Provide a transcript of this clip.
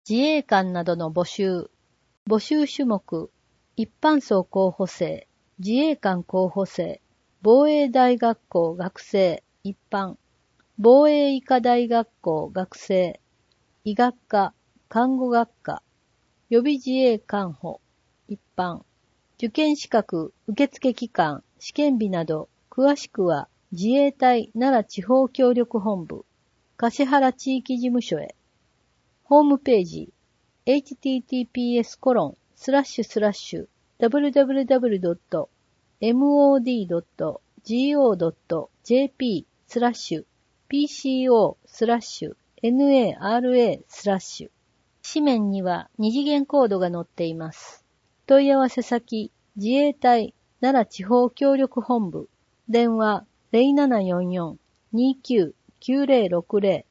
自衛官などの募集。募集種目。一般層候補生、自衛官候補生、防衛大学校学生、一般。防衛医科大学校学生、医学科、看護学科、予備自衛官補、一般。受験資格、受付期間、試験日など、詳しくは自衛隊奈良地方協力本部、橿原地域事務所へ。ホームページ、https://www.mod.go.jp/PCO/NARA/。紙面には二次元コードが載っています。問い合わせ先、自衛隊奈良地方協力本部、電話0744-29-9060